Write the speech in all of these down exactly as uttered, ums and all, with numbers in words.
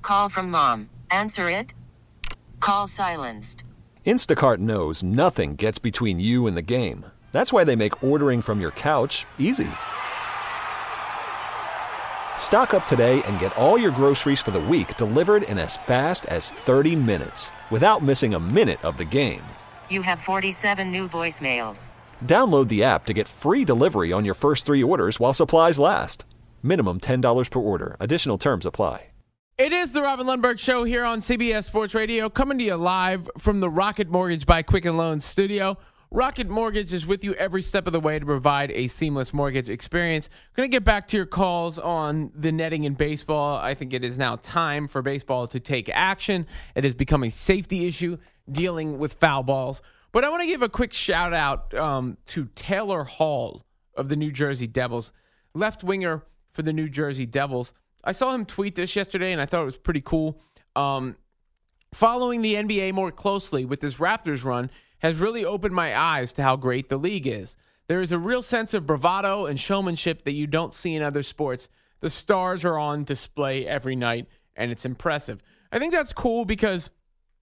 Call from mom. Answer it. Call silenced. Instacart knows nothing gets between you and the game. That's why they make ordering from your couch easy. Stock up today and get all your groceries for the week delivered in as fast as thirty minutes without missing a minute of the game. You have forty-seven new voicemails. Download the app to get free delivery on your first three orders while supplies last. Minimum ten dollars per order. Additional terms apply. It is the Robin Lundberg Show here on C B S Sports Radio, coming to you live from the Rocket Mortgage by Quicken Loans studio. Rocket Mortgage is with you every step of the way to provide a seamless mortgage experience. Going to get back to your calls on the netting in baseball. I think it is now time for baseball to take action. It has become a safety issue dealing with foul balls. But I want to give a quick shout out um, to Taylor Hall of the New Jersey Devils, left winger for the New Jersey Devils. I saw him tweet this yesterday, and I thought it was pretty cool. Um, following the N B A more closely with this Raptors run has really opened my eyes to how great the league is. There is a real sense of bravado and showmanship that you don't see in other sports. The stars are on display every night, and it's impressive. I think that's cool because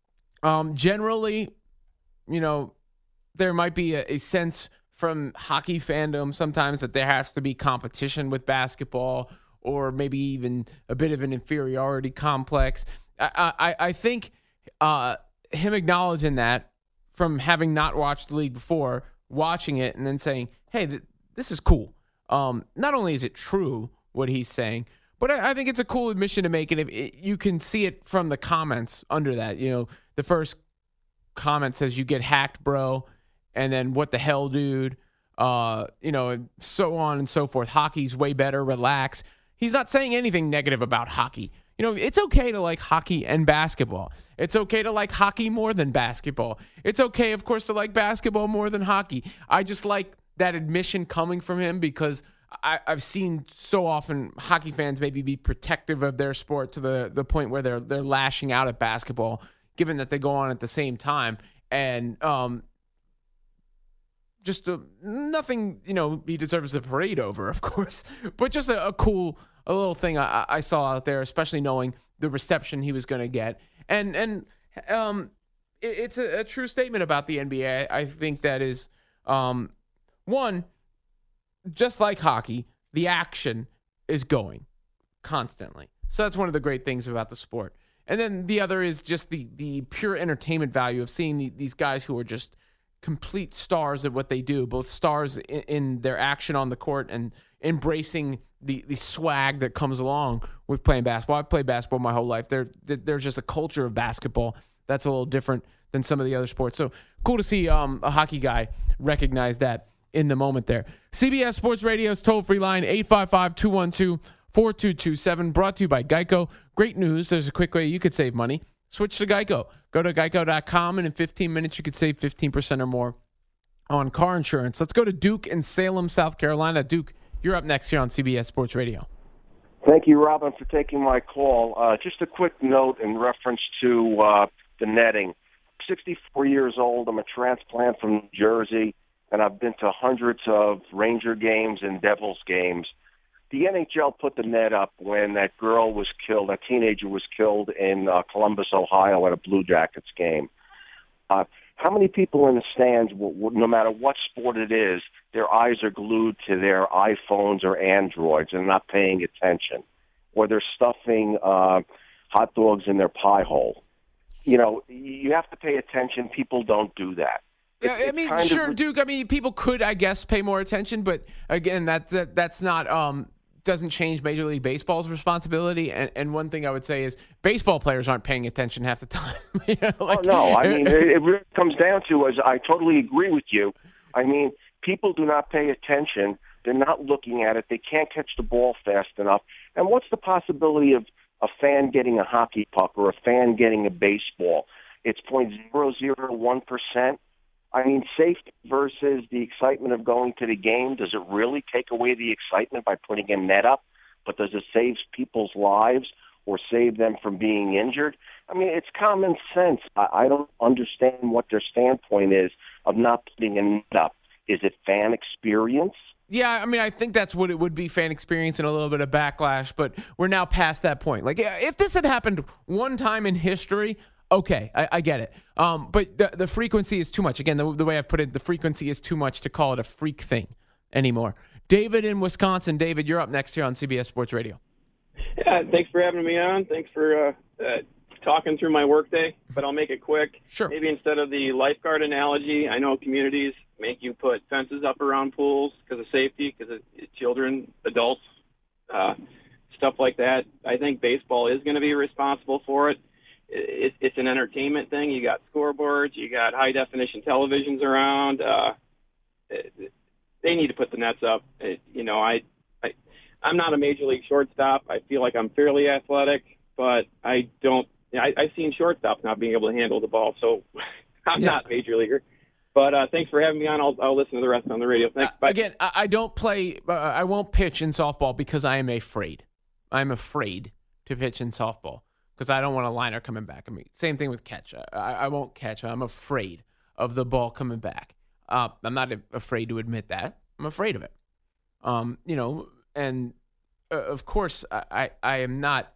um, generally, you know, there might be a, a sense from hockey fandom sometimes that there has to be competition with basketball, or maybe even a bit of an inferiority complex. I, I, I think uh, him acknowledging that from having not watched the league before, watching it and then saying, hey, th- this is cool. Um, not only is it true what he's saying, but I, I think it's a cool admission to make. And if it, you can see it from the comments under that. You know, the first comment says, you get hacked, bro. And then, what the hell, dude? Uh, you know, so on and so forth. Hockey's way better. Relax. He's not saying anything negative about hockey. You know, it's okay to like hockey and basketball. It's okay to like hockey more than basketball. It's okay, of course, to like basketball more than hockey. I just like that admission coming from him because I, I've seen so often hockey fans maybe be protective of their sport to the, the point where they're they're lashing out at basketball, given that they go on at the same time. And um, just a, nothing, you know, he deserves the parade over, of course, but just a, a cool, a little thing I, I saw out there, especially knowing the reception he was going to get. And, and um, it, it's a, a true statement about the N B A. I think that is, um, one, just like hockey, the action is going constantly. So that's one of the great things about the sport. And then the other is just the, the pure entertainment value of seeing the, these guys who are just complete stars at what they do, both stars in, in their action on the court and embracing the, the swag that comes along with playing basketball. I've played basketball my whole life. There, there's just a culture of basketball that's a little different than some of the other sports. So cool to see um, a hockey guy recognize that in the moment there. C B S Sports Radio's toll-free line, eight five five, two one two, four two two seven, brought to you by Geico. Great news. There's a quick way you could save money. Switch to Geico. Go to geico dot com, and in fifteen minutes, you could save fifteen percent or more on car insurance. Let's go to Duke in Salem, South Carolina. Duke, you're up next here on C B S Sports Radio. Thank you, Robin, for taking my call. Uh, just a quick note in reference to uh, the netting. I'm sixty-four years old. I'm a transplant from New Jersey, and I've been to hundreds of Ranger games and Devils games. The N H L put the net up when that girl was killed, that teenager was killed in uh, Columbus, Ohio at a Blue Jackets game. Uh, how many people in the stands, w- w- no matter what sport it is, their eyes are glued to their iPhones or Androids and not paying attention? Or they're stuffing uh, hot dogs in their pie hole. You know, you have to pay attention. People don't do that. Yeah, I mean, sure, of... Duke. I mean, people could, I guess, pay more attention, but again, that's that, that's not um, doesn't change Major League Baseball's responsibility. And, and one thing I would say is baseball players aren't paying attention half the time. You know, like, oh no, I mean, it, it really comes down to, as I totally agree with you. I mean, people do not pay attention. They're not looking at it. They can't catch the ball fast enough. And what's the possibility of a fan getting a hockey puck or a fan getting a baseball? It's point zero zero one percent. I mean, safety versus the excitement of going to the game, does it really take away the excitement by putting a net up? But does it save people's lives or save them from being injured? I mean, it's common sense. I, I don't understand what their standpoint is of not putting a net up. Is it fan experience? Yeah, I mean, I think that's what it would be, fan experience and a little bit of backlash, but we're now past that point. Like, if this had happened one time in history, okay, I, I get it. Um, but the, the frequency is too much. Again, the, the way I've put it, the frequency is too much to call it a freak thing anymore. David in Wisconsin. David, you're up next here on C B S Sports Radio. Yeah, thanks for having me on. Thanks for uh, uh, talking through my workday, but I'll make it quick. Sure. Maybe instead of the lifeguard analogy, I know communities make you put fences up around pools because of safety, because of children, adults, uh, stuff like that. I think baseball is going to be responsible for it. It, it's an entertainment thing. You got scoreboards, you got high-definition televisions around. Uh, they need to put the nets up. It, you know, I, I, I'm not a major league shortstop. I feel like I'm fairly athletic, but I don't. I, I've seen shortstops not being able to handle the ball, so I'm yeah. not a major leaguer. But uh, thanks for having me on. I'll, I'll listen to the rest on the radio. Thanks. Uh, Bye. again, I, I don't play. Uh, I won't pitch in softball because I am afraid. I'm afraid to pitch in softball because I don't want a liner coming back at me. Same thing with catch. I, I won't catch. I'm afraid of the ball coming back. Uh, I'm not afraid to admit that. I'm afraid of it. Um, you know, and uh, of course, I, I, I am not.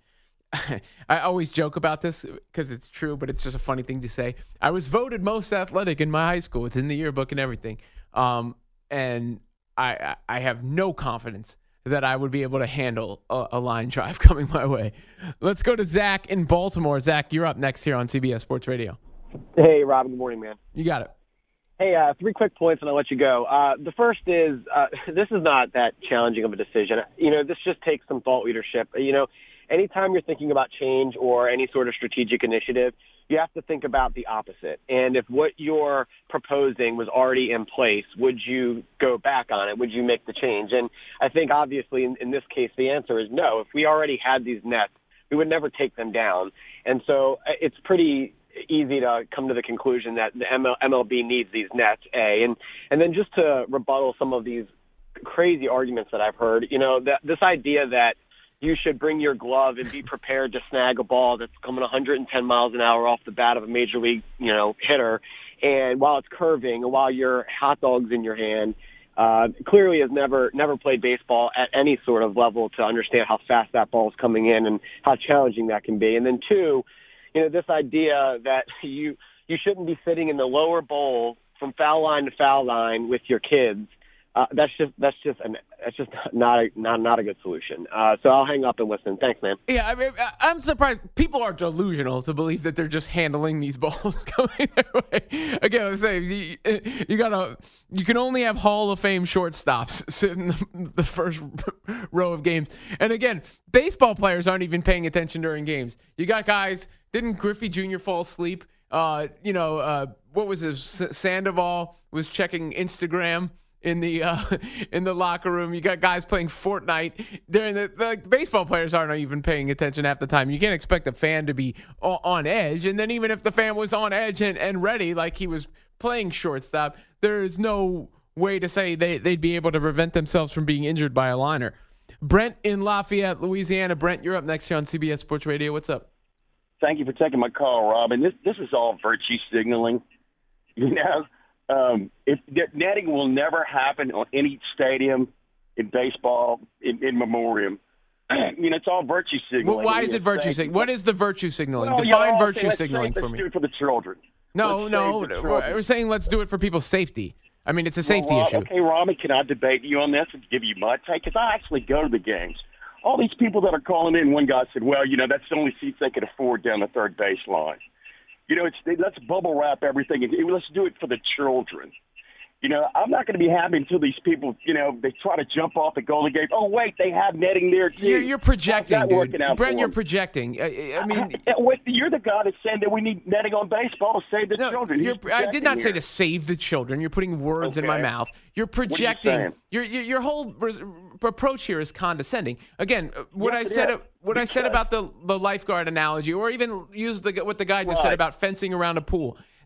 I always joke about this because it's true, but it's just a funny thing to say. I was voted most athletic in my high school. It's in the yearbook and everything. Um, and I, I have no confidence that I would be able to handle a, a line drive coming my way. Let's go to Zach in Baltimore. Zach, you're up next here on C B S Sports Radio. Hey, Rob. Good morning, man. You got it. Hey, uh, three quick points, and I'll let you go. Uh, the first is uh, this is not that challenging of a decision. You know, this just takes some thought leadership. You know, anytime you're thinking about change or any sort of strategic initiative, you have to think about the opposite. And if what you're proposing was already in place, would you go back on it? Would you make the change? And I think, obviously, in, in this case, the answer is no. If we already had these nets, we would never take them down. And so it's pretty easy to come to the conclusion that the M L B needs these nets, A. And, and then just to rebuttal some of these crazy arguments that I've heard, you know, that this idea that you should bring your glove and be prepared to snag a ball that's coming one hundred ten miles an hour off the bat of a major league, you know, hitter. And while it's curving and while your hot dog's in your hand, uh, clearly has never, never played baseball at any sort of level to understand how fast that ball is coming in and how challenging that can be. And then two, you know, this idea that you, you shouldn't be sitting in the lower bowl from foul line to foul line with your kids. Uh, that's just that's just an, that's just not a, not not a good solution. Uh, so I'll hang up and listen. Thanks, man. Yeah, I mean, I'm surprised people are delusional to believe that they're just handling these balls coming their way. Again, I'm saying you, you gotta you can only have Hall of Fame shortstops sit in the, the first row of games. And again, baseball players aren't even paying attention during games. You got guys. Didn't Griffey Junior fall asleep? Uh, you know, uh, what was his Sandoval was checking Instagram in the uh, in the locker room. You got guys playing Fortnite. During the, the baseball players aren't even paying attention half the time. You can't expect a fan to be on edge. And then even if the fan was on edge and, and ready, like he was playing shortstop, there is no way to say they, they'd be able to prevent themselves from being injured by a liner. Brent in Lafayette, Louisiana. Brent, you're up next here on C B S Sports Radio. What's up? Thank you for taking my call, Rob. And this this is all virtue signaling. You know, um, if netting will never happen on any stadium in baseball in, in memoriam. You know, it's all virtue signaling. Well, why is it virtue signaling? What is the virtue signaling? Well, Define you know, virtue let's signaling say, for let's me. do it for the children. No, Let's no, save the no. children. We're saying let's do it for people's safety. I mean, it's a safety well, Rob, issue. Okay, Robbie, can I debate you on this and give you my take? Because I actually go to the games. All these people that are calling in, one guy said, well, you know, that's the only seats they could afford down the third baseline. You know, it's let's bubble wrap everything. And let's do it for the children. You know, I'm not going to be happy until these people, you know, they try to jump off the Golden Gate. Oh, wait, they have netting there, too. You're, you're projecting, How's that dude. working out Brent, for you're them? projecting. I, I mean, I, wait, you're the guy that's saying that we need netting on baseball to save the no, children. you're, I did not say here. to save the children. You're putting words in my Okay. mouth. You're What are you projecting. saying? Your your, your whole res- approach here is condescending. Again, uh, what Yes, I it said. is. uh, What I said Because- about the the lifeguard analogy, or even use the what the guy just Right. said about fencing around a pool.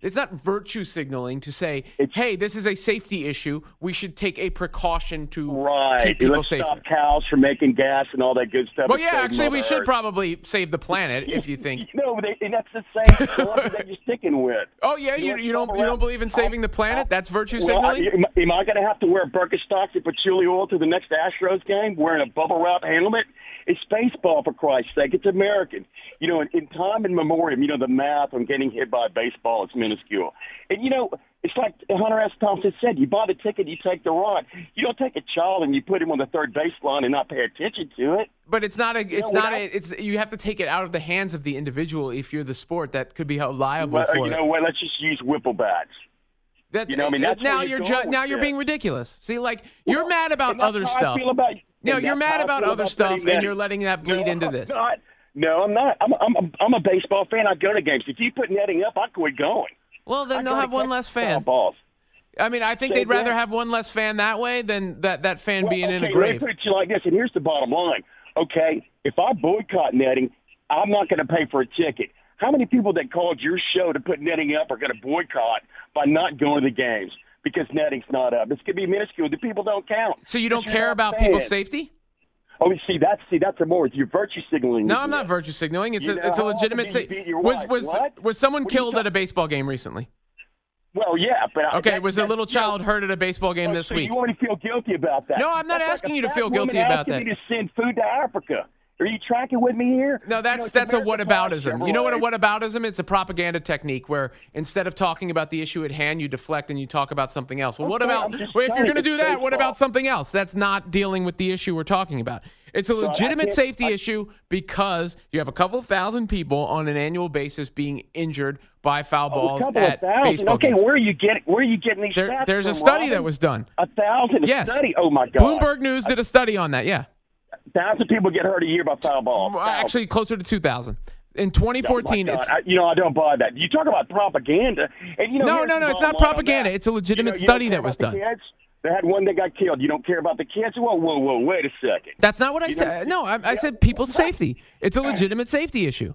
It's not virtue signaling to say, It's- hey, this is a safety issue. We should take a precaution to Right. keep people Let's safer. stop cows from making gas and all that good stuff. Well, and yeah, save actually, we Mother should Earth. probably save the planet if you think. No, they, and that's the same philosophy that you're sticking with. Oh, yeah, you, know, you don't you don't believe in saving the planet? That's virtue Well, I, signaling? am I going to have to wear Birkenstocks and patchouli oil to the next Astros game wearing a bubble wrap helmet? It's baseball, for Christ's sake. It's American. You know, in, in time and memoriam, you know, the math on getting hit by a baseball is minuscule. And, you know, it's like Hunter S. Thompson said, you buy the ticket, you take the ride. You don't take a child and you put him on the third baseline and not pay attention to it. But it's not a. It's know, not without- a. It's you have to take it out of the hands of the individual. If you're the sport, that could be held liable Well, for you it. know what? Let's just use whipple bats. That, you know, I mean, that's now where you're you're ju- going now with you're this. being ridiculous. See, like you're Well, mad about and that's other how I stuff. feel about- No, and you're that's mad how I about feel other about stuff, Freddie and Manning. you're letting that bleed no, into I'm this. Not. No, I'm not. I'm, I'm, I'm a baseball fan. I go to games. If you put netting up, I quit going. Well, then I they'll gotta have one catch less foul fan. balls. I mean, I think Say they'd rather again? have one less fan that way than that, that fan Well, being okay, in a let grave. me put it to you like this, and here's the bottom line. Okay, if I boycott netting, I'm not going to pay for a ticket. How many people that called your show to put netting up are going to boycott by not going to the games because netting's not up? It's going to be minuscule. The people don't count. So you don't Because you're care not about fans. people's safety? Oh, you see, that's see, that's a more you're virtue signaling. No, with I'm this. not virtue signaling. It's You a know, it's a how often legitimate. do you Sa- beat your was wife? was What? was someone What are you killed at talking- a baseball game recently? Well, yeah, but I- Okay, that, was a that- little you know, child hurt at a baseball game oh, this so week? You want to feel guilty about that? No, I'm not That's asking like you to a feel fat guilty woman about asking that. Me to send food to Africa. Are you tracking with me here? No, that's you know, it's that's a American Pie whataboutism. You know what a Chevrolet. whataboutism? It's a propaganda technique where instead of talking about the issue at hand, you deflect and you talk about something else. Well, what Okay, about I'm just well, if you're saying going to do it's that? What baseball. about something else? That's not dealing with the issue we're talking about. It's a I legitimate can't- safety I- issue because you have a couple of thousand people on an annual basis being injured by foul Oh, balls a couple at of thousand. baseball Okay, games. where are you getting? Where are you getting these There, stats there's a from, study Robin? that was done. A thousand. A Yes. study. Oh my God. Bloomberg News did a study on that. Yeah, A thousand people get hurt a year by foul balls. Well, Thousand. actually closer to two thousand. In twenty fourteen, Oh my God. it's I, you know, I don't buy that. You talk about propaganda, and you know, No, here's no, the no, it's bottom not line on propaganda. that. It's a legitimate you know, you don't study care that was about the done. Kids? They had one that got killed. You don't care about the kids? Whoa, whoa, whoa! Wait a second. That's not what I You said. know- No, I, I said people's safety. It's a legitimate safety issue.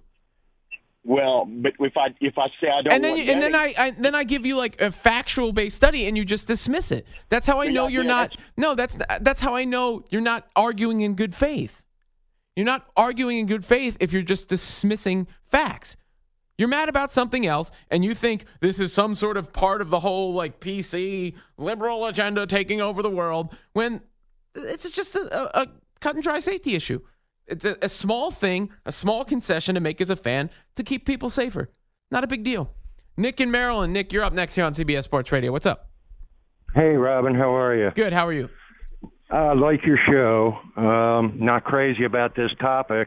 Well, but if I if I say I don't, And then want you, and then netting- I, I then I give you like a factual based study and you just dismiss it. That's how I Yeah, know you're yeah, not. that's- No, that's that's how I know you're not arguing in good faith. You're not arguing in good faith if you're just dismissing facts. You're mad about something else, and you think this is some sort of part of the whole like P C liberal agenda taking over the world. When it's just a, a, a cut and dry safety issue. It's a, a small thing, a small concession to make as a fan to keep people safer. Not a big deal. Nick in Maryland. Nick, you're up next here on C B S Sports Radio. What's up? Hey, Robin, how are you? Good. How are you? I like your show. Um, not crazy about this topic.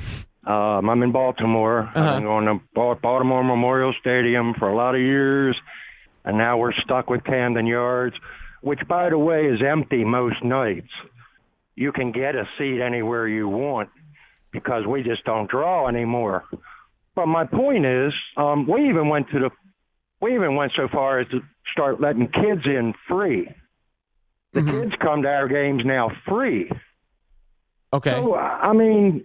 Um, I'm in Baltimore. Uh-huh. I've been going to Bal- Baltimore Memorial Stadium for a lot of years, and now we're stuck with Camden Yards, which, by the way, is empty most nights. You can get a seat anywhere you want because we just don't draw anymore. But my point is, um, we even went to the, we even went so far as to start letting kids in free. The Mhm. kids come to our games now free. Okay. So, I mean,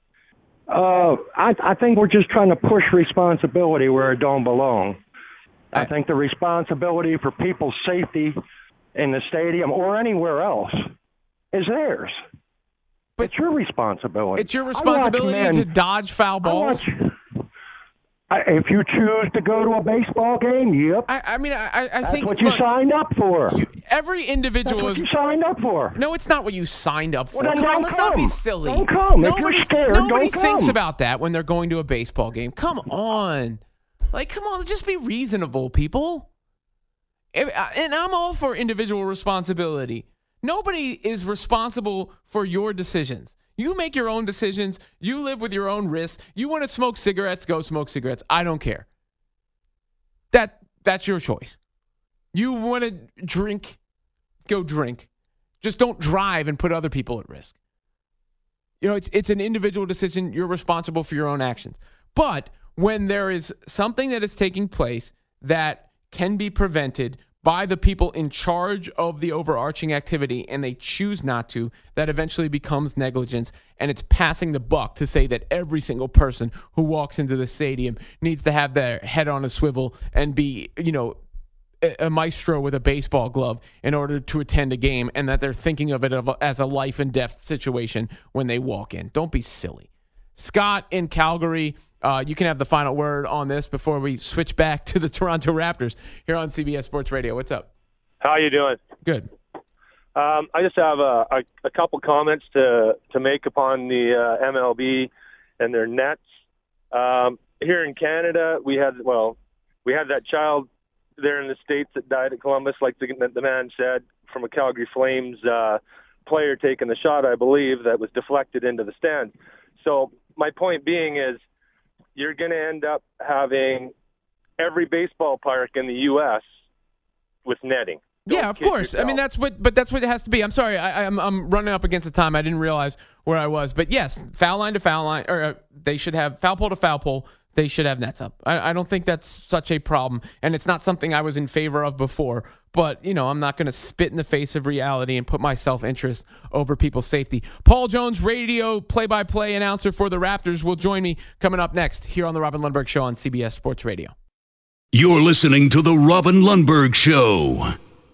uh, I, I think we're just trying to push responsibility where it don't belong. I, I- think the responsibility for people's safety in the stadium or anywhere else is theirs. But it's your responsibility. It's your I watch responsibility men- to dodge foul I balls. watch- I, if you choose to go to a baseball game, yep, I, I mean, I, I that's think what you look, signed up for. you- every That's individual what is. you signed up for. No, it's not what you signed up for. Well, then Come on, don't let's not be come. silly. Don't come. If you're Nobody, scared, nobody don't thinks come. about that when they're going to a baseball game. Come on. Like, come on, just be reasonable, people. If- And I'm all for individual responsibility. Nobody is responsible for your decisions. You make your own decisions. You live with your own risks. You want to smoke cigarettes, go smoke cigarettes. I don't care. That that's your choice. You want to drink, go drink. Just don't drive and put other people at risk. You know, it's it's an individual decision. You're responsible for your own actions. But when there is something that is taking place that can be prevented by the people in charge of the overarching activity and they choose not to, that eventually becomes negligence. And it's passing the buck to say that every single person who walks into the stadium needs to have their head on a swivel and be, you know, a, a maestro with a baseball glove in order to attend a game, and that they're thinking of it as a life and death situation when they walk in. Don't be silly. Scott in Calgary, Uh, you can have the final word on this before we switch back to the Toronto Raptors here on C B S Sports Radio. What's up? How you doing? Good. Um, I just have a, a, a couple comments to, to make upon the uh, M L B and their nets. Um, here in Canada, we had well, we had that child there in the States that died at Columbus, like the, the man said, from a Calgary Flames uh, player taking the shot, I believe, that was deflected into the stand. So my point being is, you're going to end up having every baseball park in the U S with netting. Don't yeah, of course. Yourself. I mean, that's what, but that's what it has to be. I'm sorry, I, I'm I'm running up against the time. I didn't realize where I was, but yes, foul line to foul line, or uh, they should have foul pole to foul pole. They should have nets up. I, I don't think that's such a problem, and it's not something I was in favor of before. But, you know, I'm not going to spit in the face of reality and put my self-interest over people's safety. Paul Jones, radio play-by-play announcer for the Raptors, will join me coming up next here on the Robin Lundberg Show on C B S Sports Radio. You're listening to the Robin Lundberg Show.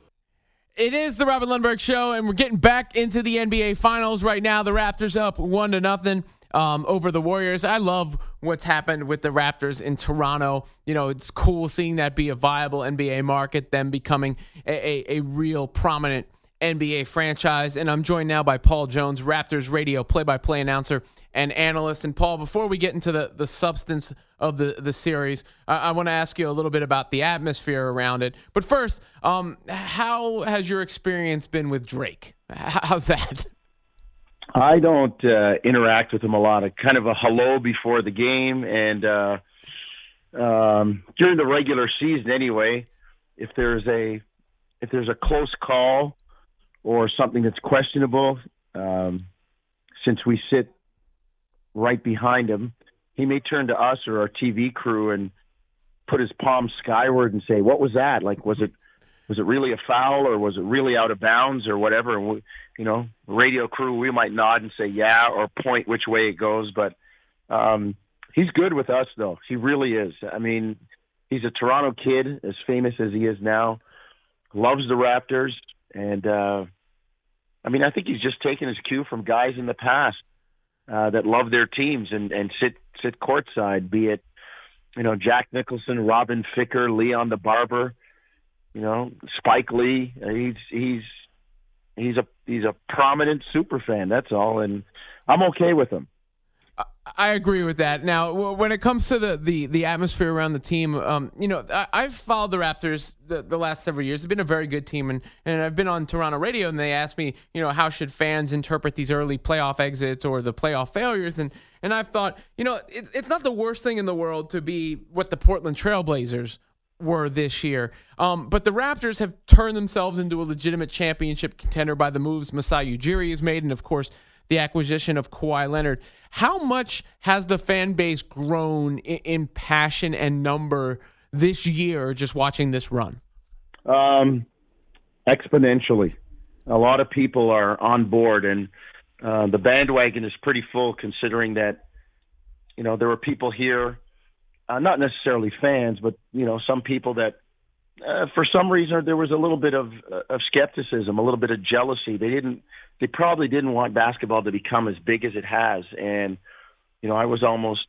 It is the Robin Lundberg Show, and we're getting back into the N B A Finals right now. The Raptors up one to nothing. Um, over the Warriors. I love what's happened with the Raptors in Toronto. You know, it's cool seeing that be a viable N B A market, them becoming a, a, a real prominent N B A franchise. And I'm joined now by Paul Jones, Raptors radio play-by-play announcer and analyst. And Paul, before we get into the, the substance of the, the series, I, I want to ask you a little bit about the atmosphere around it. But first, um, how has your experience been with Drake? How's that? I don't uh, interact with him a lot. I kind of a hello before the game, and uh, um, during the regular season anyway. If there's a if there's a close call or something that's questionable, um, since we sit right behind him, he may turn to us or our T V crew and put his palm skyward and say, "What was that? Like, was it?" Was it really a foul, or was it really out of bounds, or whatever? And we, you know, radio crew, we might nod and say yeah, or point which way it goes. But um, he's good with us, though. He really is. I mean, he's a Toronto kid, as famous as he is now. Loves the Raptors, and uh, I mean, I think he's just taken his cue from guys in the past uh, that love their teams and, and sit sit courtside. Be it, you know, Jack Nicholson, Robin Ficker, Leon the Barber. You know, Spike Lee, he's he's he's a he's a prominent super fan. That's all, and I'm okay with him. I agree with that. Now, when it comes to the, the, the atmosphere around the team, um, you know, I, I've followed the Raptors the, the last several years. It's been a very good team, and, and I've been on Toronto radio, and they asked me, you know, how should fans interpret these early playoff exits or the playoff failures? And and I've thought, you know, it, it's not the worst thing in the world to be what the Portland Trailblazers were this year. Um, but the Raptors have turned themselves into a legitimate championship contender by the moves Masai Ujiri has made, and, of course, the acquisition of Kawhi Leonard. How much has the fan base grown in, in passion and number this year just watching this run? Um, exponentially. A lot of people are on board, and uh, the bandwagon is pretty full, considering that, you know, there were people here, Uh, not necessarily fans, but, you know, some people that, uh, for some reason, there was a little bit of uh, of skepticism, a little bit of jealousy. They didn't, they probably didn't want basketball to become as big as it has. And, you know, I was almost,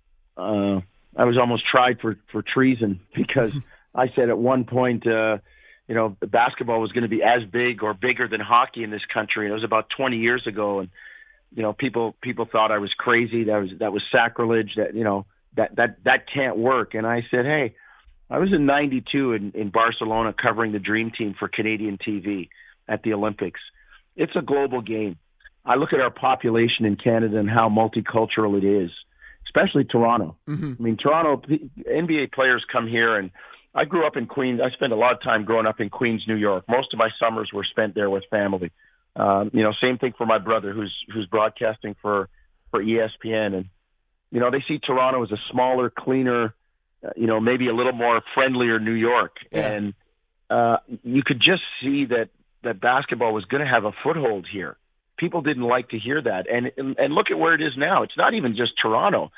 uh, I was almost tried for, for treason because I said at one point, uh, you know, basketball was going to be as big or bigger than hockey in this country. And it was about twenty years ago. And, you know, people, people thought I was crazy. That was, that was sacrilege, that, you know, that, that, that can't work. And I said, hey, I was in ninety-two in, in Barcelona covering the Dream Team for Canadian T V at the Olympics. It's a global game. I look at our population in Canada and how multicultural it is, especially Toronto. Mm-hmm. I mean, Toronto, N B A players come here, and I grew up in Queens. I spent a lot of time growing up in Queens, New York. Most of my summers were spent there with family. Um, you know, same thing for my brother who's who's broadcasting for, for E S P N. And, you know, they see Toronto as a smaller, cleaner, uh, you know, maybe a little more friendlier New York. Yeah. And uh, you could just see that, that basketball was going to have a foothold here. People didn't like to hear that. And, and, and look at where it is now. It's not even just Toronto.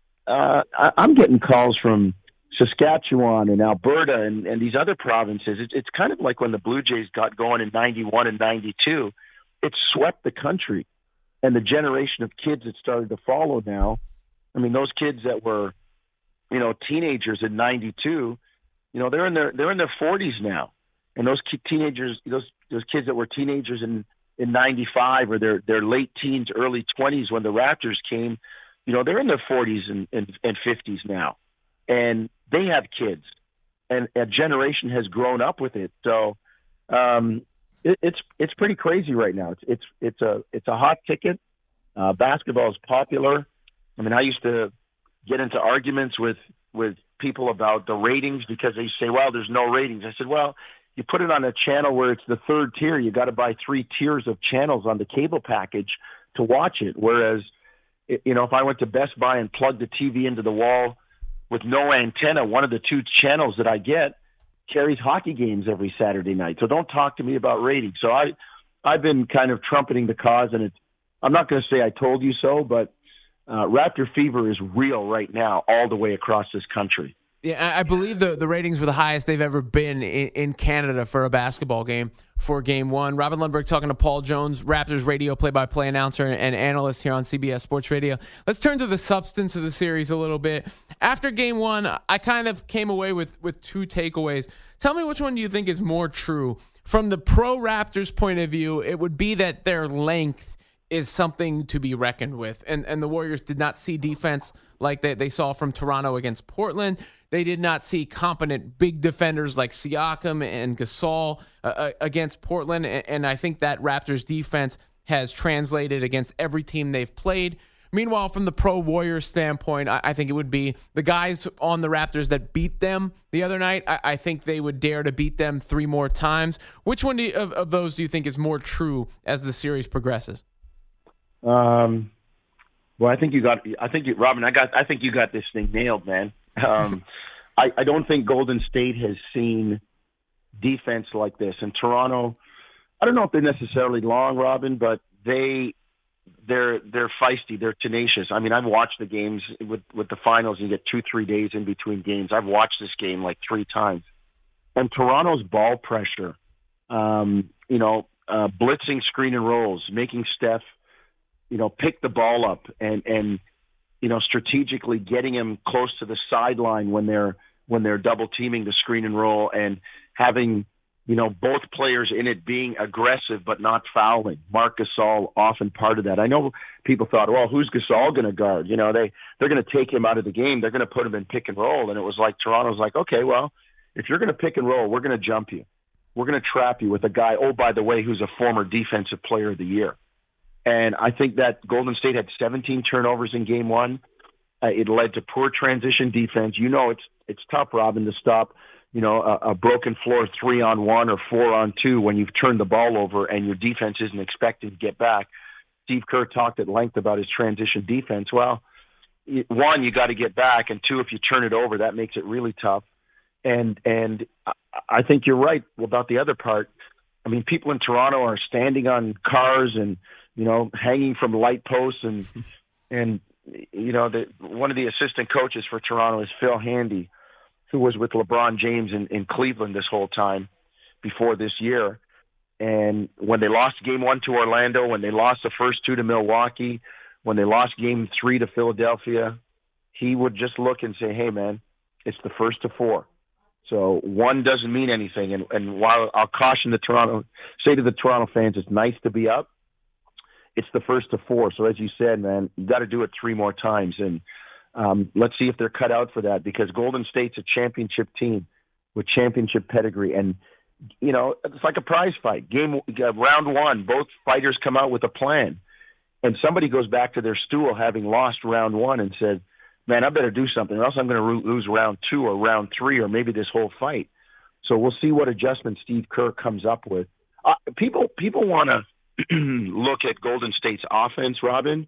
Uh, I, I'm getting calls from Saskatchewan and Alberta and, and these other provinces. It, it's kind of like when the Blue Jays got going in ninety-one and ninety-two. It swept the country. And the generation of kids that started to follow now, I mean, those kids that were, you know, teenagers in ninety-two, you know, they're in their they're in their forties now. And those teenagers, those those kids that were teenagers in, in ninety-five or their their late teens, early twenties when the Raptors came, you know, they're in their forties and, and, and fifties now. And they have kids. And a generation has grown up with it. So um, it, it's it's pretty crazy right now. It's it's it's a it's a hot ticket. Uh, basketball is popular. I mean, I used to get into arguments with, with people about the ratings because they say, well, there's no ratings. I said, well, you put it on a channel where it's the third tier. You got to buy three tiers of channels on the cable package to watch it. Whereas, you know, if I went to Best Buy and plugged the T V into the wall with no antenna, one of the two channels that I get carries hockey games every Saturday night. So don't talk to me about ratings. So I, I've been kind of trumpeting the cause, and it's, I'm not going to say I told you so, but uh, Raptor fever is real right now all the way across this country. Yeah, I believe the, the ratings were the highest they've ever been in, in Canada for a basketball game for game one. Robin Lundberg talking to Paul Jones, Raptors radio play-by-play announcer and analyst here on C B S Sports Radio. Let's turn to the substance of the series a little bit. After game one, I kind of came away with, with two takeaways. Tell me which one do you think is more true. From the pro Raptors point of view, it would be that their length is something to be reckoned with. And, and the Warriors did not see defense like they, they saw from Toronto against Portland. They did not see competent big defenders like Siakam and Gasol uh, against Portland, and, and I think that Raptors defense has translated against every team they've played. Meanwhile, from the pro Warriors standpoint, I, I think it would be the guys on the Raptors that beat them the other night. I, I think they would dare to beat them three more times. Which one do you, of, of those do you think is more true as the series progresses? Um, well, I think you got. I think you, Robin. I got. I think you got this thing nailed, man. Um, I, I don't think Golden State has seen defense like this. And Toronto, I don't know if they're necessarily long, Robin, but they they're they're feisty. They're tenacious. I mean, I've watched the games with with the finals. And you get two three days in between games. I've watched this game like three times. And Toronto's ball pressure, um, you know, uh, blitzing screen and rolls, making Steph, you know, pick the ball up and, and, you know, strategically getting him close to the sideline when they're, when they're double teaming the screen and roll, and having, you know, both players in it being aggressive, but not fouling. Marc Gasol often part of that. I know people thought, well, who's Gasol going to guard? You know, they, they're going to take him out of the game. They're going to put him in pick and roll. And it was like, Toronto's like, okay, well, if you're going to pick and roll, we're going to jump you. We're going to trap you with a guy, oh, by the way, who's a former defensive player of the year. And I think that Golden State had seventeen turnovers in game one. Uh, it led to poor transition defense. You know, it's it's tough, Robin, to stop, you know, a, a broken floor three on one or four on two when you've turned the ball over and your defense isn't expected to get back. Steve Kerr talked at length about his transition defense. Well, one, you got to get back, and two, if you turn it over, that makes it really tough. And and I think you're right about the other part. I mean, people in Toronto are standing on cars and, you know, hanging from light posts, and and you know, the, one of the assistant coaches for Toronto is Phil Handy, who was with LeBron James in, in Cleveland this whole time before this year. And when they lost game one to Orlando, when they lost the first two to Milwaukee, when they lost game three to Philadelphia, he would just look and say, hey, man, it's the first to four. So one doesn't mean anything. And, and while I'll caution the Toronto, say to the Toronto fans, it's nice to be up, it's the first to four. So as you said, man, you got to do it three more times. And um, let's see if they're cut out for that, because Golden State's a championship team with championship pedigree. And, you know, it's like a prize fight. Game uh, round one, both fighters come out with a plan. And somebody goes back to their stool having lost round one and said, man, I better do something, or else I'm going to lose round two or round three or maybe this whole fight. So we'll see what adjustment Steve Kerr comes up with. Uh, people people want to look at Golden State's offense, Robin.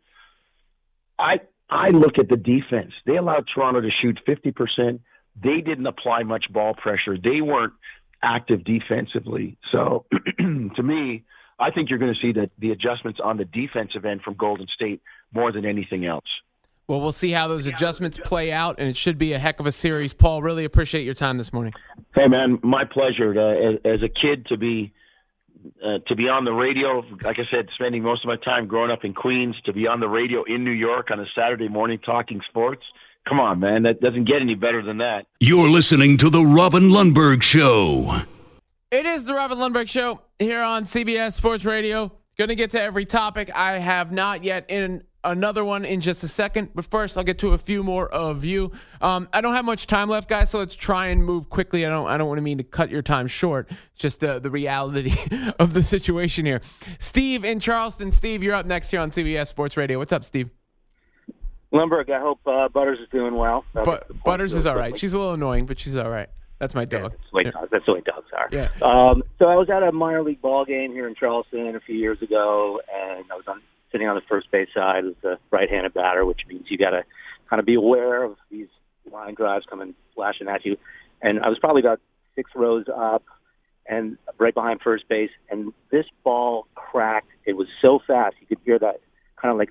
I I look at the defense. They allowed Toronto to shoot fifty percent. They didn't apply much ball pressure. They weren't active defensively. So to me, I think you're going to see the, the adjustments on the defensive end from Golden State more than anything else. Well, we'll see how those adjustments play out, and it should be a heck of a series. Paul, really appreciate your time this morning. Hey, man, my pleasure. To, as, as a kid, to be uh, to be on the radio, like I said, spending most of my time growing up in Queens, to be on the radio in New York on a Saturday morning talking sports. Come on, man. That doesn't get any better than that. You're listening to The Robin Lundberg Show. It is The Robin Lundberg Show here on C B S Sports Radio. Going to get to every topic. I have not yet in another one in just a second. But first, I'll get to a few more of you. Um, I don't have much time left, guys, so let's try and move quickly. I don't I don't want to mean to cut your time short. It's just the, the reality of the situation here. Steve in Charleston. Steve, you're up next here on C B S Sports Radio. What's up, Steve? Lundberg, I hope uh, Butters is doing well. But Butters is all right. She's a little annoying, but she's all right. That's my dog. Yeah, that's, the way yeah. dogs, that's the way dogs are. Yeah. Um, so I was at a minor league ball game here in Charleston a few years ago, and I was on, sitting on the first base side as a right-handed batter, which means you got to kind of be aware of these line drives coming flashing at you. And I was probably about six rows up and right behind first base, and this ball cracked. It was so fast you could hear that kind of like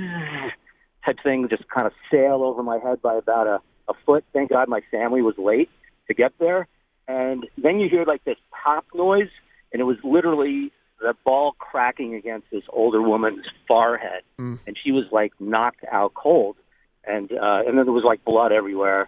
type thing just kind of sail over my head by about a, a foot. Thank God my family was late to get there. And then you hear like this pop noise, and it was literally the ball cracking against this older woman's forehead. Mm. And she was like knocked out cold. And uh, and then there was like blood everywhere.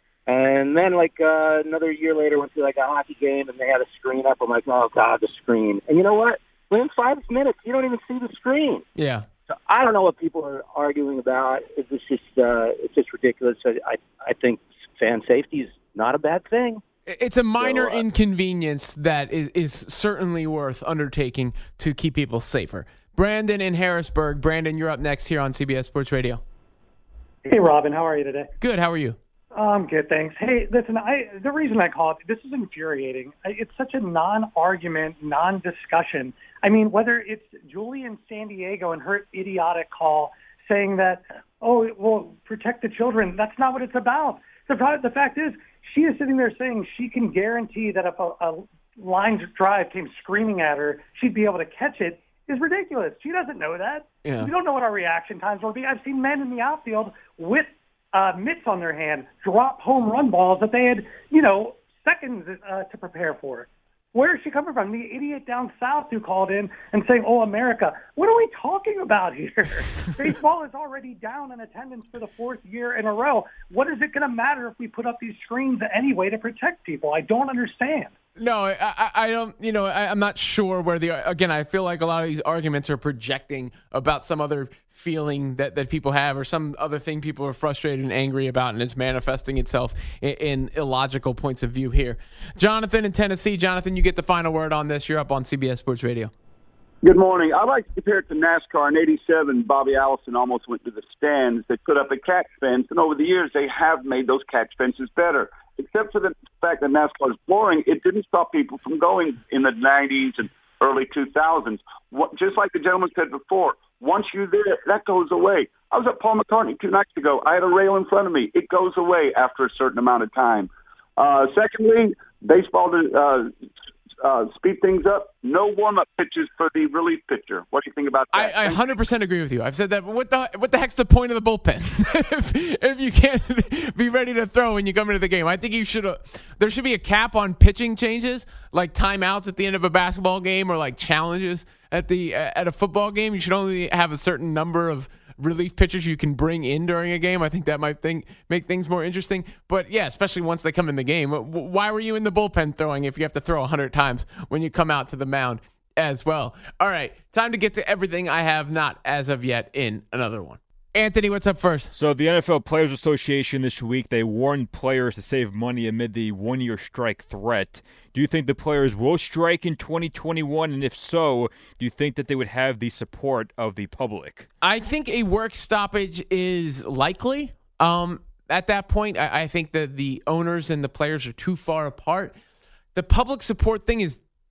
And then like uh, another year later, went to like a hockey game, and they had a screen up. I'm like, oh God, the screen. And you know what? Within five minutes, you don't even see the screen. Yeah. So I don't know what people are arguing about. It's just uh, it's just ridiculous. I I think fan safety is not a bad thing. It's a minor so, uh, inconvenience that is, is certainly worth undertaking to keep people safer. Brandon in Harrisburg. Brandon, you're up next here on C B S Sports Radio. Hey, Robin. How are you today? Good. How are you? I'm good, thanks. Hey, listen, I the reason I call it, this is infuriating. It's such a non-argument, non-discussion. I mean, whether it's Julie in San Diego and her idiotic call saying that, oh, it will protect the children, that's not what it's about. The, the fact is, she is sitting there saying she can guarantee that if a, a line drive came screaming at her, she'd be able to catch it, is ridiculous. She doesn't know that. Yeah. We don't know what our reaction times will be. I've seen men in the outfield with uh, mitts on their hand drop home run balls that they had, you know, seconds uh, to prepare for. Where is she coming from? The idiot down south who called in and saying, oh, America. What are we talking about here? Baseball is already down in attendance for the fourth year in a row. What is it going to matter if we put up these screens anyway to protect people? I don't understand. No, I, I don't, you know, I, I'm not sure where the, again, I feel like a lot of these arguments are projecting about some other feeling that, that people have or some other thing people are frustrated and angry about, and it's manifesting itself in, in illogical points of view here. Jonathan in Tennessee. Jonathan, you get the final word on this. You're up on C B S Sports Radio. Good morning. I'd like to compare it to NASCAR. In eighty-seven, Bobby Allison almost went to the stands. They put up a catch fence, and over the years, they have made those catch fences better. Except for the fact that NASCAR is boring, it didn't stop people from going in the nineties and early two thousands. What, just like the gentleman said before, once you're there, that goes away. I was at Paul McCartney two nights ago. I had a rail in front of me. It goes away after a certain amount of time. Uh, secondly, baseball uh, uh, speed things up. No warm-up pitches for the relief pitcher. What do you think about that? I, I one hundred percent agree with you. I've said that. But what the what the heck's the point of the bullpen if, if you can't be ready to throw when you come into the game? I think you should. Uh, there should be a cap on pitching changes, like timeouts at the end of a basketball game, or like challenges at the uh, at a football game. You should only have a certain number of relief pitchers you can bring in during a game. I think that might think, make things more interesting. But yeah, especially once they come in the game. Why were you in the bullpen throwing if you have to throw one hundred times when you come out to the mound as well? All right, time to get to everything I have not as of yet in another one. Anthony, what's up first? So the N F L Players Association this week, they warned players to save money amid the one-year strike threat. Do you think the players will strike in twenty twenty-one? And if so, do you think that they would have the support of the public? I think a work stoppage is likely. Um, at that point, I, I think that the owners and the players are too far apart. The public support thing is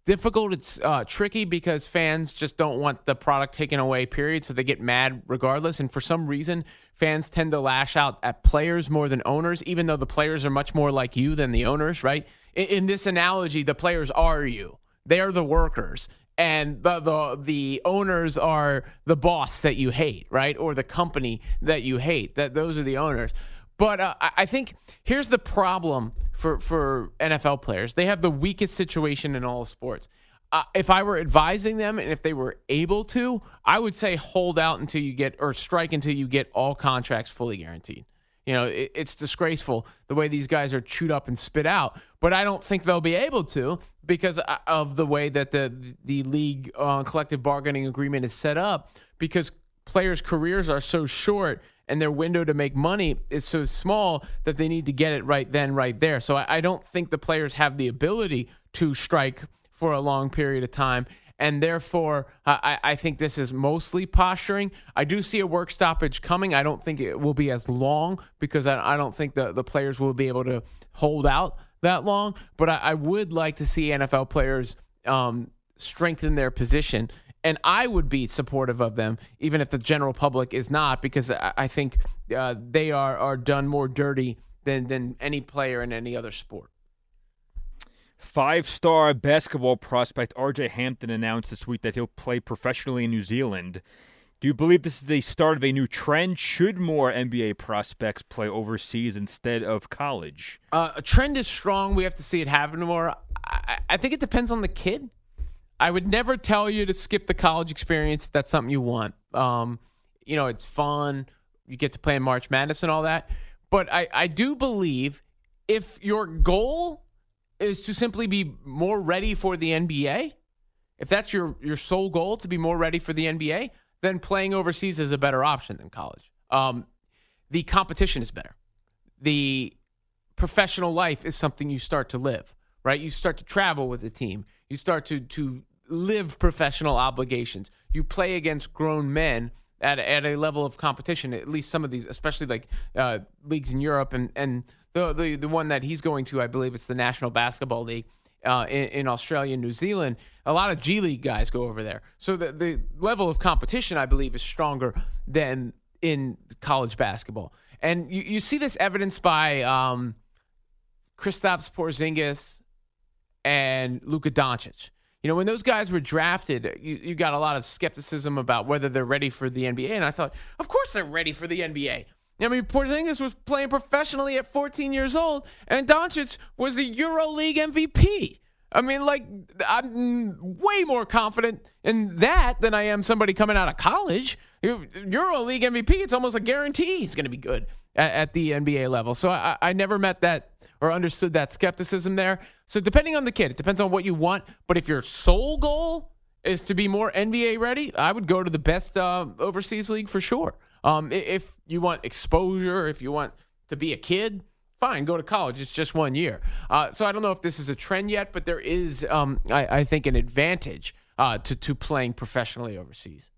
difficult. It's uh, tricky because fans just don't want the product taken away, period. So they get mad regardless. And for some reason, fans tend to lash out at players more than owners, even though the players are much more like you than the owners, right? In, in this analogy, the players are you. They are the workers. And the, the the owners are the boss that you hate, right? Or the company that you hate. That those are the owners. But uh, I think here's the problem for, for N F L players. They have the weakest situation in all sports. Uh, if I were advising them and if they were able to, I would say hold out until you get, or strike until you get all contracts fully guaranteed. You know, it, it's disgraceful the way these guys are chewed up and spit out. But I don't think they'll be able to because of the way that the the league uh, collective bargaining agreement is set up, because players' careers are so short and their window to make money is so small that they need to get it right then, right there. So I, I don't think the players have the ability to strike for a long period of time. And therefore, I, I think this is mostly posturing. I do see a work stoppage coming. I don't think it will be as long because I, I don't think the, the players will be able to hold out that long. But I, I would like to see N F L players um, strengthen their position. And I would be supportive of them, even if the general public is not, because I, I think uh, they are, are done more dirty than, than any player in any other sport. Five-star basketball prospect R J Hampton announced this week that he'll play professionally in New Zealand. Do you believe this is the start of a new trend? Should more N B A prospects play overseas instead of college? Uh, a trend is strong. We have to see it happen more. I, I think it depends on the kid. I would never tell you to skip the college experience if that's something you want. Um, you know, it's fun. You get to play in March Madness and all that. But I, I do believe if your goal is to simply be more ready for the N B A, if that's your, your sole goal, to be more ready for the N B A, then playing overseas is a better option than college. Um, the competition is better. The professional life is something you start to live, right? You start to travel with the team. You start to to live professional obligations. You play against grown men at, at a level of competition, at least some of these, especially like uh, leagues in Europe and, and the, the the one that he's going to, I believe it's the National Basketball League uh, in, in Australia and New Zealand. A lot of G League guys go over there. So the, the level of competition, I believe, is stronger than in college basketball. And you, you see this evidenced by um, Kristaps Porzingis and Luka Doncic. You know, when those guys were drafted, you, you got a lot of skepticism about whether they're ready for the N B A. And I thought, of course they're ready for the N B A. I mean, Porzingis was playing professionally at fourteen years old, and Doncic was the EuroLeague M V P. I mean, like, I'm way more confident in that than I am somebody coming out of college. EuroLeague M V P, it's almost a guarantee he's going to be good at, at the N B A level. So I, I never met that or understood that skepticism there. So depending on the kid, it depends on what you want. But if your sole goal is to be more N B A ready, I would go to the best uh, overseas league for sure. Um, if you want exposure, if you want to be a kid, fine, go to college. It's just one year. Uh, so I don't know if this is a trend yet, but there is, um, I, I think, an advantage uh, to, to playing professionally overseas.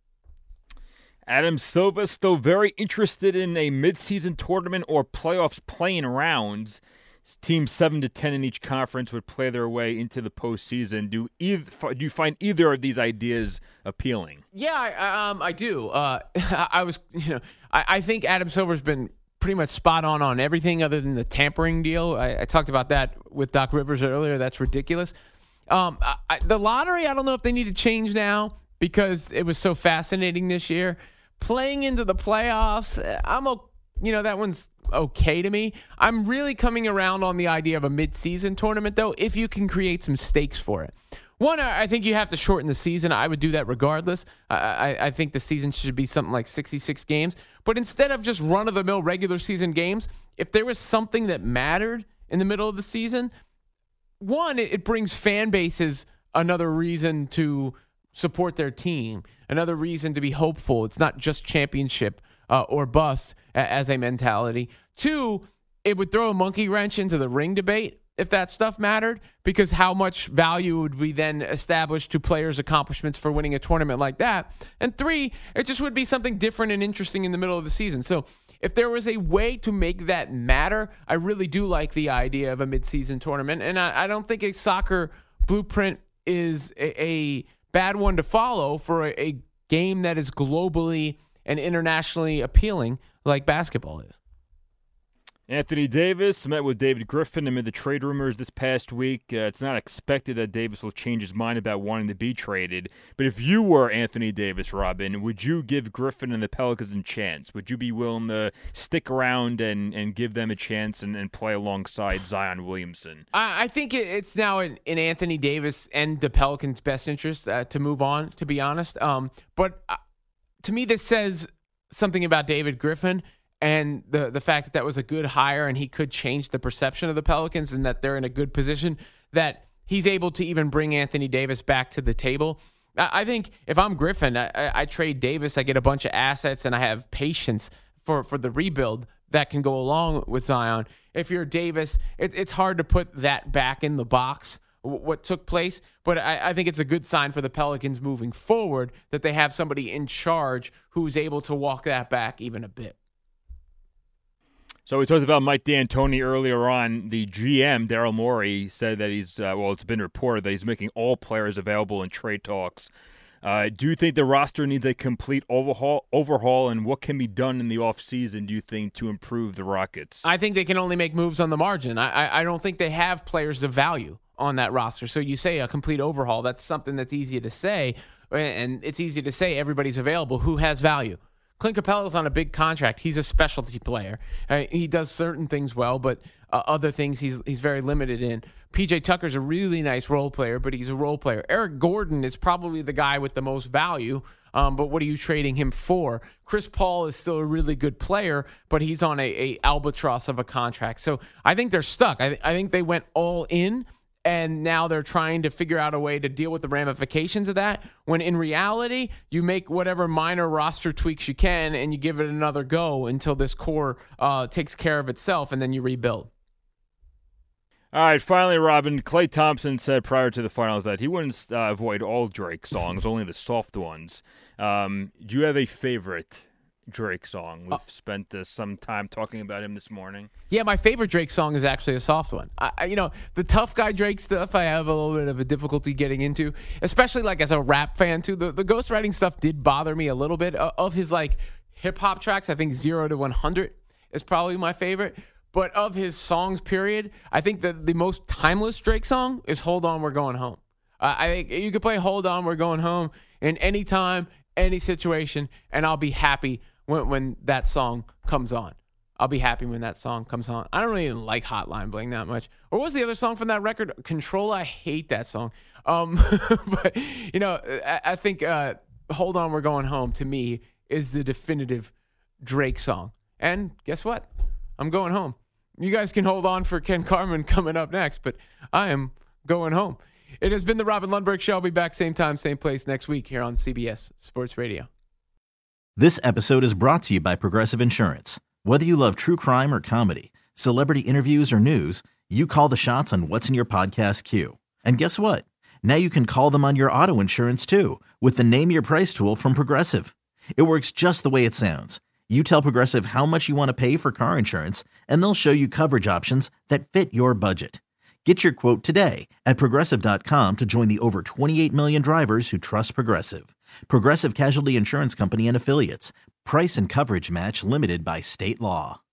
Adam Silva still very interested in a midseason tournament or playoffs playing rounds. Teams seven to ten in each conference would play their way into the postseason. Do either, do you find either of these ideas appealing? Yeah, I, um, I do. Uh, I was, you know, I, I think Adam Silver's been pretty much spot on on everything other than the tampering deal. I, I talked about that with Doc Rivers earlier. That's ridiculous. Um, I, I, the lottery, I don't know if they need to change now because it was so fascinating this year. Playing into the playoffs, I'm okay. You know, that one's okay to me. I'm really coming around on the idea of a mid-season tournament, though, if you can create some stakes for it. One, I think you have to shorten the season. I would do that regardless. I, I, I think the season should be something like sixty-six games. But instead of just run-of-the-mill regular season games, if there was something that mattered in the middle of the season, one, it, it brings fan bases another reason to support their team, another reason to be hopeful. It's not just championship Uh, or bust as a mentality. Two, it would throw a monkey wrench into the ring debate if that stuff mattered, because how much value would we then establish to players' accomplishments for winning a tournament like that? And three, it just would be something different and interesting in the middle of the season. So if there was a way to make that matter, I really do like the idea of a midseason tournament. And I, I don't think a soccer blueprint is a, a bad one to follow for a, a game that is globally and internationally appealing like basketball is. Anthony Davis met with David Griffin amid the trade rumors this past week. Uh, it's not expected that Davis will change his mind about wanting to be traded. But if you were Anthony Davis, Robin, would you give Griffin and the Pelicans a chance? Would you be willing to stick around and, and give them a chance and, and play alongside Zion Williamson? I, I think it's now in, in Anthony Davis and the Pelicans' best interest uh, to move on, to be honest. Um, but uh, to me, this says something about David Griffin and the the fact that that was a good hire and he could change the perception of the Pelicans and that they're in a good position, that he's able to even bring Anthony Davis back to the table. I, I think if I'm Griffin, I, I, I trade Davis, I get a bunch of assets, and I have patience for, for the rebuild that can go along with Zion. If you're Davis, it, it's hard to put that back in the box, w- what took place, but I, I think it's a good sign for the Pelicans moving forward that they have somebody in charge who's able to walk that back even a bit. So we talked about Mike D'Antoni earlier on. The G M, Daryl Morey, said that he's, uh, well, it's been reported that he's making all players available in trade talks. Uh, do you think the roster needs a complete overhaul, overhaul, and what can be done in the offseason, do you think, to improve the Rockets? I think they can only make moves on the margin. I, I, I don't think they have players of value on that roster. So you say a complete overhaul, that's something that's easy to say, and it's easy to say everybody's available. Who has value? Clint Capella's on a big contract. He's a specialty player. Uh, he does certain things well, but uh, other things he's he's very limited in. P J Tucker's a really nice role player, but he's a role player. Eric Gordon is probably the guy with the most value, um, but what are you trading him for? Chris Paul is still a really good player, but he's on a, a albatross of a contract. So I think they're stuck. I, th- I think they went all in, and now they're trying to figure out a way to deal with the ramifications of that, when in reality, you make whatever minor roster tweaks you can and you give it another go until this core uh, takes care of itself, and then you rebuild. All right, finally, Robin, Klay Thompson said prior to the finals that he wouldn't uh, avoid all Drake songs, only the soft ones. Um, do you have a favorite Drake song? We've uh, spent uh, some time talking about him this morning. Yeah, my favorite Drake song is actually a soft one. I, I, you know, the tough guy Drake stuff I have a little bit of a difficulty getting into, especially like as a rap fan too. The, the ghostwriting stuff did bother me a little bit. Uh, of his like hip hop tracks, I think zero to one hundred is probably my favorite. But of his songs, period, I think that the most timeless Drake song is Hold On, We're Going Home. Uh, I think you could play Hold On, We're Going Home in any time, any situation, and I'll be happy when, when that song comes on. I'll be happy when that song comes on. I don't even like Hotline Bling that much. Or what was the other song from that record? Control, I hate that song. Um, but, you know, I, I think uh, Hold On, We're Going Home, to me, is the definitive Drake song. And guess what? I'm going home. You guys can hold on for Ken Carman coming up next, but I am going home. It has been the Robin Lundberg Show. I'll be back same time, same place next week here on C B S Sports Radio. This episode is brought to you by Progressive Insurance. Whether you love true crime or comedy, celebrity interviews or news, you call the shots on what's in your podcast queue. And guess what? Now you can call them on your auto insurance too with the Name Your Price tool from Progressive. It works just the way it sounds. You tell Progressive how much you want to pay for car insurance, and they'll show you coverage options that fit your budget. Get your quote today at Progressive dot com to join the over twenty-eight million drivers who trust Progressive. Progressive Casualty Insurance Company and Affiliates. Price and coverage match limited by state law.